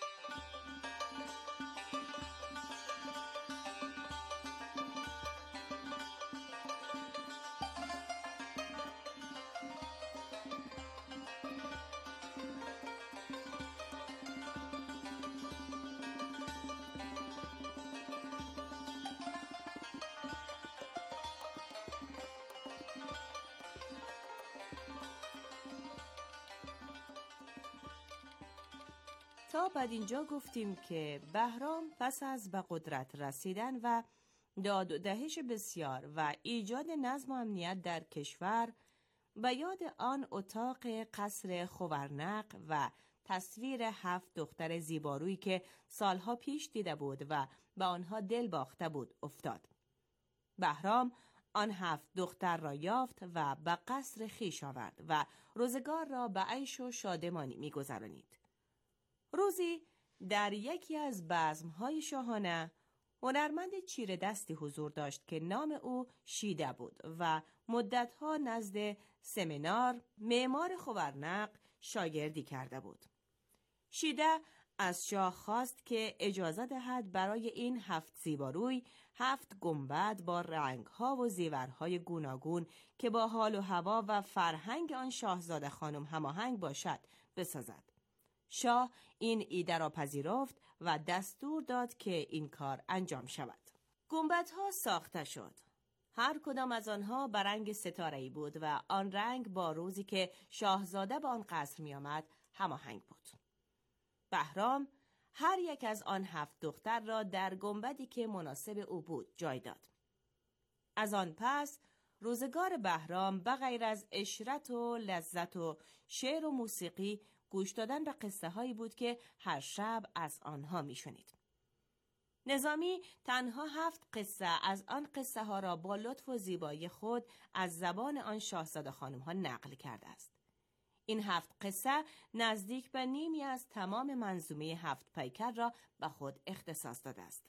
تا بعد اینجا گفتیم که بهرام پس از به قدرت رسیدن و داد و دهش بسیار و ایجاد نظم و امنیت در کشور به یاد آن اتاق قصر خوارنق و تصویر هفت دختر زیبارویی که سالها پیش دیده بود و به آنها دل باخته بود افتاد. بهرام آن هفت دختر را یافت و به قصر خویش آورد و روزگار را به عیش و شادمانی می‌گذرانید. روزی در یکی از بزم‌های شاهانه هنرمند چیره دستی حضور داشت که نام او شیده بود و مدتها نزد سمنار معمار خوارنق شاگردی کرده بود. شیده از شاه خواست که اجازه دهد برای این هفت زیباروی هفت گنبد با رنگ‌ها و زیورهای گوناگون که با حال و هوا و فرهنگ آن شاهزاده خانم هماهنگ باشد بسازد. شاه این ایده را پذیرفت و دستور داد که این کار انجام شود. گنبدها ساخته شد. هر کدام از آنها به رنگ ستاره‌ای بود و آن رنگ با روزی که شاهزاده به آن قصر می آمد هماهنگ بود. بهرام هر یک از آن هفت دختر را در گنبدی که مناسب او بود جای داد. از آن پس روزگار بهرام به غیر از عشرت و لذت و شعر و موسیقی گوش دادن به قصه هایی بود که هر شب از آنها می شنید. نظامی تنها هفت قصه از آن قصه ها را با لطف و زیبایی خود از زبان آن شاهزاده خانم ها نقل کرده است. این هفت قصه نزدیک به نیمی از تمام منظومه هفت پیکر را به خود اختصاص داده است.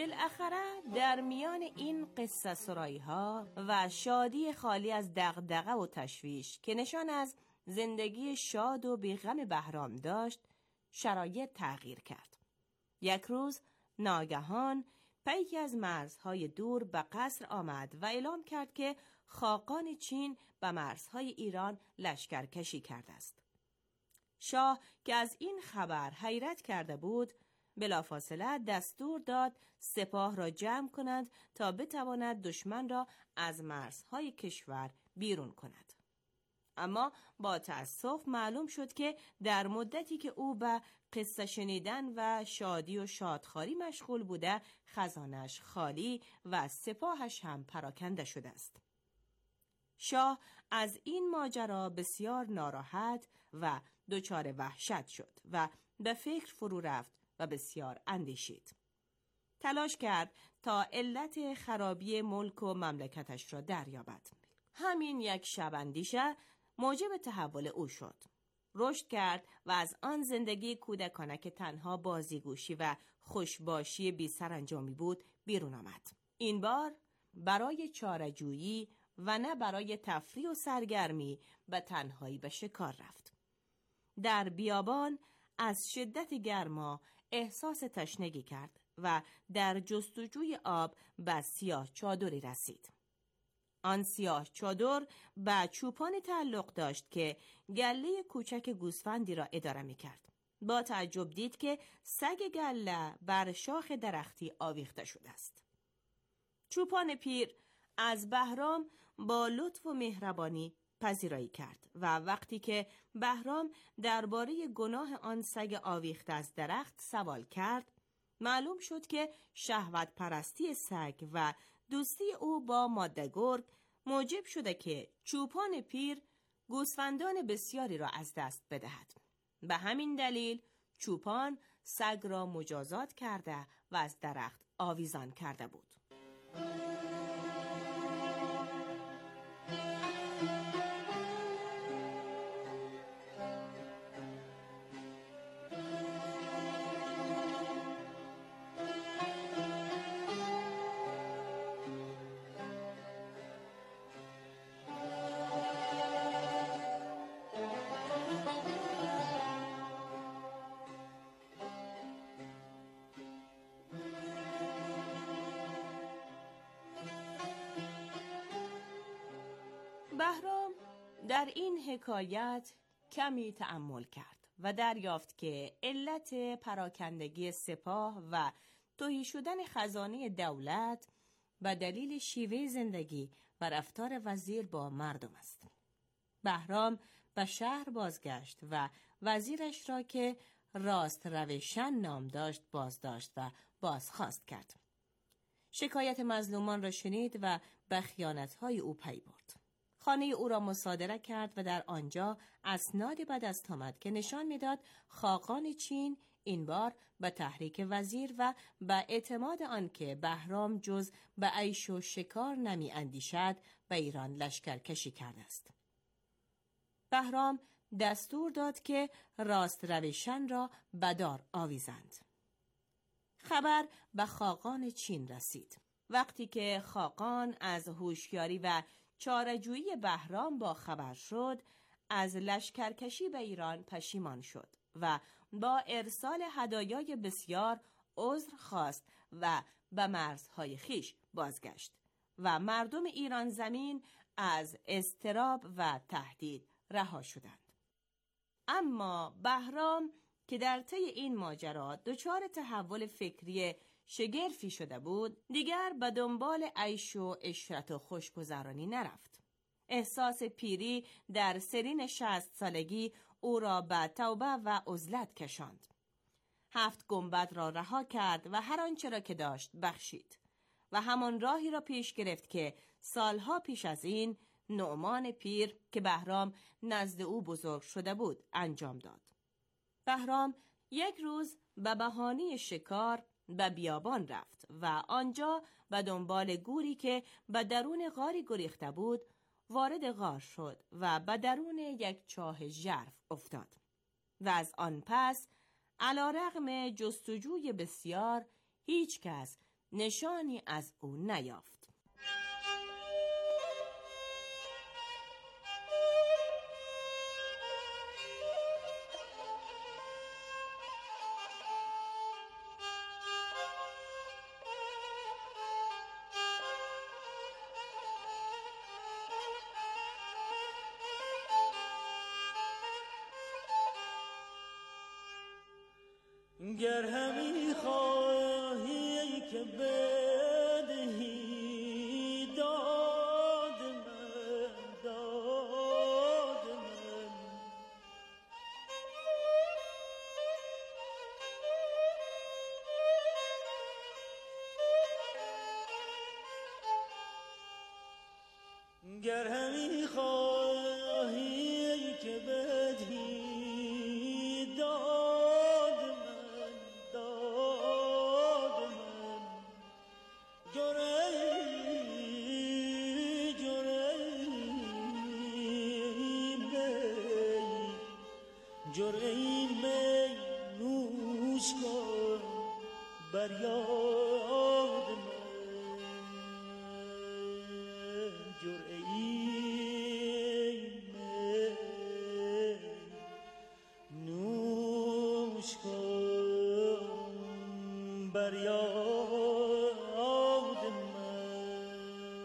بالاخره در میان این قصه سرایی ها و شادی خالی از دغدغه و تشویش که نشان از زندگی شاد و بی‌غم بهرام داشت، شرایط تغییر کرد. یک روز ناگهان پیکی از مرزهای دور به قصر آمد و اعلام کرد که خاقان چین به مرزهای ایران لشکرکشی کرده است. شاه که از این خبر حیرت کرده بود، بلافاصله دستور داد سپاه را جمع کنند تا بتواند دشمن را از مرزهای کشور بیرون کند. اما با تأسف معلوم شد که در مدتی که او به قصه شنیدن و شادی و شادخواری مشغول بوده، خزانش خالی و سپاهش هم پراکنده شده است. شاه از این ماجرا بسیار ناراحت و دچار وحشت شد و به فکر فرو رفت و بسیار اندیشید. تلاش کرد تا علت خرابی ملک و مملکتش را دریابد. همین یک شب اندیشه موجب تحول او شد. رشد کرد و از آن زندگی کودکانه که تنها بازیگوشی و خوشباشی بی سرانجامی بود بیرون آمد. این بار برای چاره‌جویی و نه برای تفریح و سرگرمی به تنهایی به شکار رفت. در بیابان از شدت گرما احساس تشنگی کرد و در جستجوی آب به سیاه چادری رسید. آن سیاه چادر به چوپانی تعلق داشت که گله کوچک گوسفندی را اداره می کرد. با تعجب دید که سگ گله بر شاخ درختی آویخته شده است. چوپان پیر از بهرام با لطف و مهربانی پذیرایی کرد و وقتی که بهرام درباره گناه آن سگ آویخته از درخت سوال کرد، معلوم شد که شهوت پرستی سگ و دوستی او با ماده گرگ موجب شده که چوپان پیر گوسفندان بسیاری را از دست بدهد. به همین دلیل چوپان سگ را مجازات کرده و از درخت آویزان کرده بود. بهرام در این حکایت کمی تأمل کرد و دریافت که علت پراکندگی سپاه و تهی شدن خزانه دولت به دلیل شیوه زندگی و رفتار وزیر با مردم است. بهرام به شهر بازگشت و وزیرش را که راست روشن نام داشت بازداشت و بازخواست کرد. شکایت مظلومان را شنید و به خیانت‌های او پی برد. خانه او را مصادره کرد و در آنجا اسنادی به دست آمد که نشان می‌داد خاقان چین این بار به تحریک وزیر و به اعتماد آنکه بهرام جز به عیش و شکار نمی اندیشد به ایران لشکرکشی کرده است. بهرام دستور داد که راست روشن را به دار آویزند. خبر به خاقان چین رسید. وقتی که خاقان از هوشیاری و چاره‌جویی بهرام با خبر شد، از لشکرکشی به ایران پشیمان شد و با ارسال هدایای بسیار عذر خواست و به مرزهای خیش بازگشت و مردم ایران زمین از اضطراب و تهدید رها شدند. اما بهرام که در طی این ماجرا دچار تحول فکری شگرفی شده بود، دیگر به دنبال عیش و عشرت و خوشگذرانی نرفت. احساس پیری در سرین شصت سالگی او را به توبه و عزلت کشاند. هفت گنبد را رها کرد و هر آنچه را که داشت بخشید و همان راهی را پیش گرفت که سالها پیش از این نعمان پیر که بهرام نزد او بزرگ شده بود انجام داد. بهرام یک روز به بهانه شکار به بیابان رفت و آنجا به دنبال گوری که به درون غاری گریخته بود وارد غار شد و به درون یک چاه ژرف افتاد و از آن پس علی‌رغم جستجوی بسیار هیچ کس نشانی از او نیافت. گر همی خواهی که بدهی داد من، داد من، گر همی خواهی که بدهی جرعی می نوش کن بر یاد من، جرعی می نوش کن بر یاد من.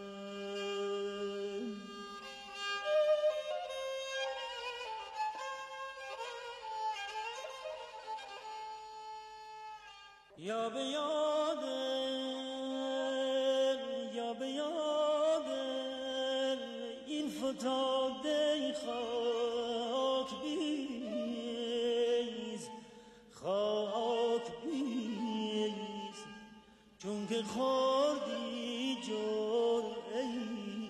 یا به یاد یا به یاد این فتاده خاک بیز، خاک بیز، چون که خوردی جرعه‌ای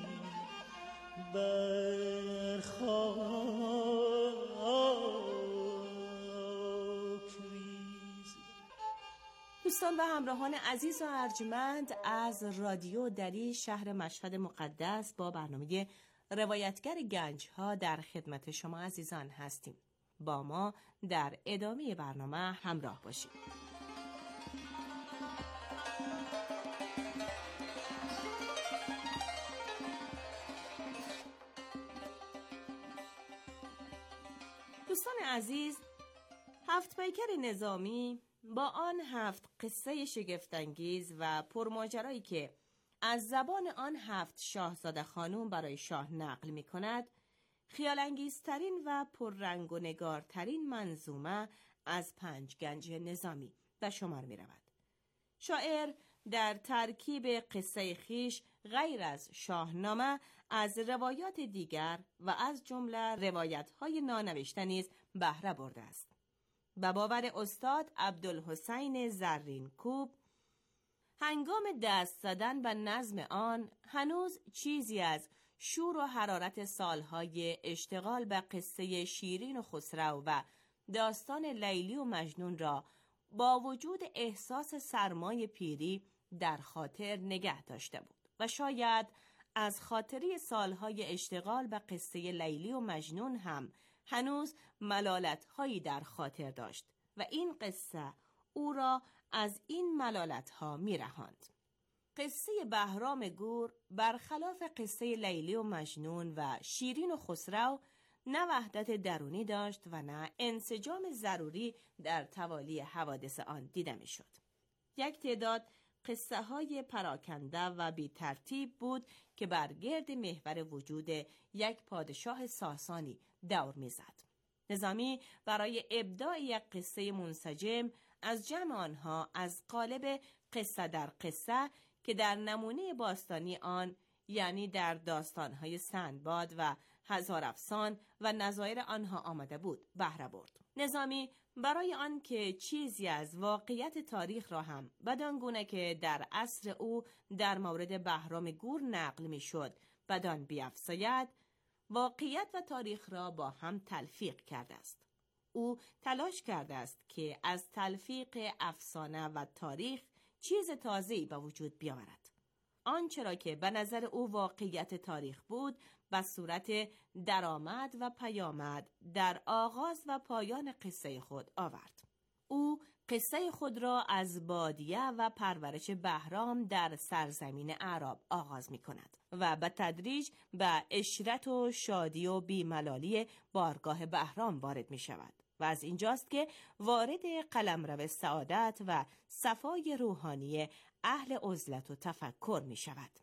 بر خاک. دوستان و همراهان عزیز و ارجمند از رادیو دری شهر مشهد مقدس با برنامه روایتگر گنج ها در خدمت شما عزیزان هستیم. با ما در ادامه برنامه همراه باشید. دوستان عزیز، هفت پیکر نظامی با آن هفت قصه شگفت‌انگیز و پرماجرایی که از زبان آن هفت شاهزاده خانم برای شاه نقل می کند، خیال‌انگیزترین و پررنگ و نگارترین منظومه از پنج گنج نظامی به شمار می رود. شاعر در ترکیب قصه خیش غیر از شاهنامه از روایات دیگر و از جمله روایت‌های نانوشته نیز بهره برده است. به باور استاد عبدالحسین زرین کوب، هنگام دست زدن به نظم آن هنوز چیزی از شور و حرارت سالهای اشتغال به قصه شیرین و خسرو و داستان لیلی و مجنون را با وجود احساس سرمای پیری در خاطر نگه داشته بود و شاید از خاطری سالهای اشتغال به قصه لیلی و مجنون هم هنوز ملالت‌هایی در خاطر داشت و این قصه او را از این ملالت‌ها می‌رهاند. قصه بهرام گور برخلاف قصه لیلی و مجنون و شیرین و خسرو نه وحدت درونی داشت و نه انسجام ضروری در توالی حوادث آن دیده می‌شد. یک تعداد قصه های پراکنده و بی ترتیب بود که بر گرد محور وجود یک پادشاه ساسانی دور می‌زد. نظامی برای ابداع یک قصه منسجم از جمع آنها از قالب قصه در قصه که در نمونه باستانی آن، یعنی در داستان‌های سندباد و هزار افسان و نظایر آنها آمده بود، بهره برد. نظامی برای آن که چیزی از واقعیت تاریخ را هم بدان گونه که در عصر او در مورد بهرام گور نقل می شد بدان بیفزاید، واقعیت و تاریخ را با هم تلفیق کرده است. او تلاش کرده است که از تلفیق افسانه و تاریخ چیز تازه‌ای به وجود بیاورد. آنچه را که به نظر او واقعیت تاریخ بود به صورت درآمد و پیامد در آغاز و پایان قصه خود آورد. او قصه خود را از بادیه و پرورش بهرام در سرزمین اعراب آغاز می کند و به تدریج به عشرت و شادی و بیملالی بارگاه بهرام وارد می شود و از اینجاست که وارد قلمرو سعادت و صفای روحانی اهل عزلت و تفکر می شود.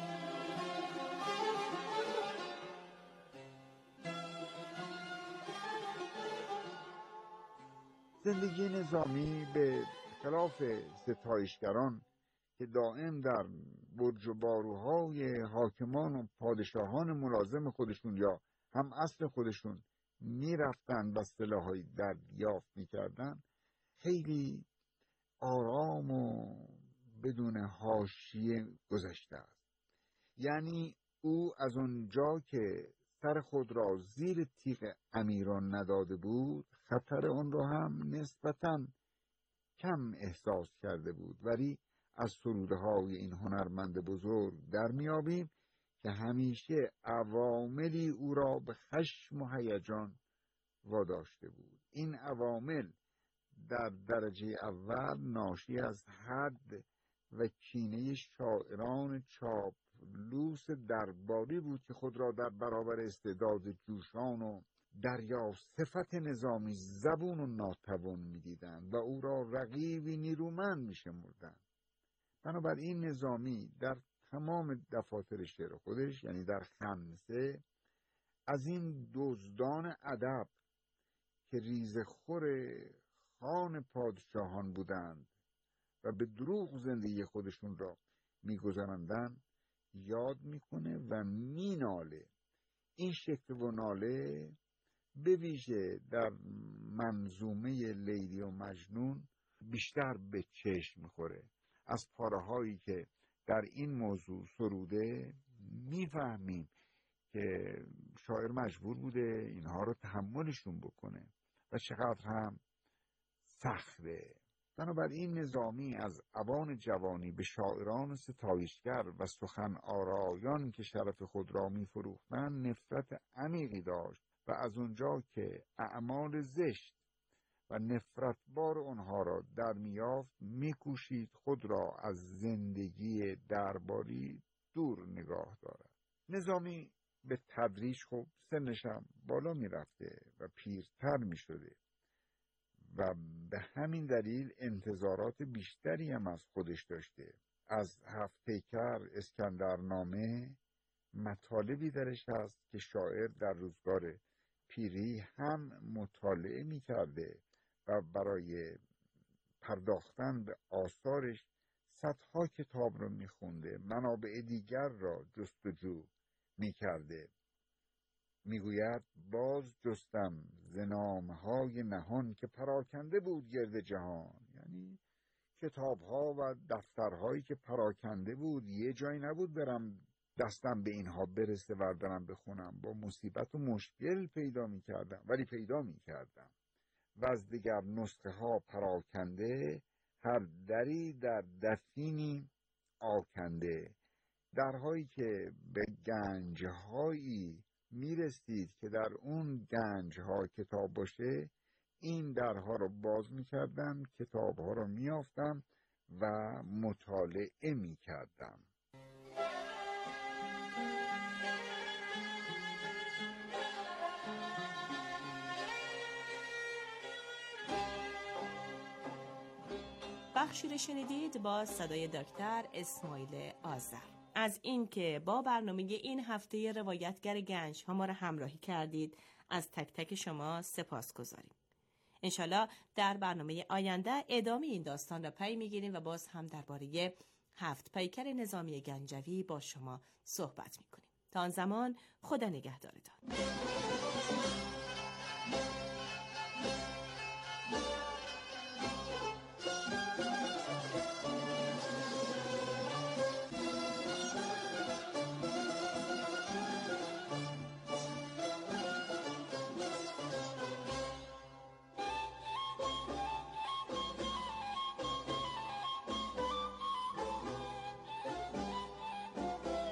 زندگی نظامی به خلاف ستایشگران که دائم در برج و باروهای حاکمان و پادشاهان ملازم خودشون یا هم اصل خودشون میرفتن و سلاح‌های دریافت میکردن، خیلی آرام و بدون حاشیه گذشته است. یعنی او از اونجا که سر خود را زیر تیغ امیران نداده بود، خطر اون را هم نسبتاً کم احساس کرده بود، ولی از سروده های این هنرمند بزرگ در میابیم که همیشه عواملی او را به خشم و هیجان واداشته بود. این عوامل در درجه اول ناشی از حد و کینه شاعران چاپلوس درباری بود که خود را در برابر استعداد جوشان و دریا صفت نظامی زبون و ناتوان می‌دیدند و او را رقیبی نیرومند می‌شمردند. بنابراین نظامی در تمام دفاتر شعر خودش، یعنی در خمسه، از این دزدان ادب که ریزخور خان پادشاهان بودند و به دروغ زندگی خودشون را می‌گذراندند یاد میکنه و میناله. این شکل و ناله به ویژه در منظومه لیلی و مجنون بیشتر به چشم میخوره. از پاره هایی که در این موضوع سروده میفهمیم که شاعر مجبور بوده اینها رو تحملشون بکنه و چقدر هم سخته. بنابراین نظامی از اوان جوانی به شاعران ستایشگر و سخن آرایان که شرف خود را می‌فروختند نفرت عمیقی داشت و از اونجا که اعمال زشت و نفرت بار آنها را در میافت می‌کوشید خود را از زندگی درباری دور نگاه دارد. نظامی به تدریج خب سنش هم بالا می‌رفته و پیرتر می‌شده و به همین دلیل انتظارات بیشتری هم از خودش داشته. از هفت پیکر اسکندرنامه مطالبی درش هست که شاعر در روزگار پیری هم مطالعه می کرده و برای پرداختن به آثارش صدها کتاب رو می خونده، منابع دیگر را جستجو می کرده. میگوید باز جستم ز نامه‌های نهان که پراکنده بود گرد جهان. یعنی کتاب‌ها و دفترهایی که پراکنده بود، یه جایی نبود برم دستم به اینها برسه وردارم بخونم. با مصیبت و مشکل پیدا می‌کردم، ولی پیدا می‌کردم. و از دیگر نسخه ها پراکنده، هر دری در دفینی آکنده. درهایی که به گنج‌هایی میرسید که در اون گنج‌ها کتاب باشه، این درها رو باز میکردم، کتابها رو میافتم و مطالعه میکردم. بخشی رو شنیدید با صدای دکتر اسماعیل آذر. از اینکه با برنامه این هفته روایتگر گنج ها ما را همراهی کردید از تک تک شما سپاس گذاریم. انشالله در برنامه آینده ادامه این داستان را پی میگیریم و باز هم درباره هفت پیکر نظامی گنجوی با شما صحبت میکنیم. تا آن زمان خدا نگهدارتان.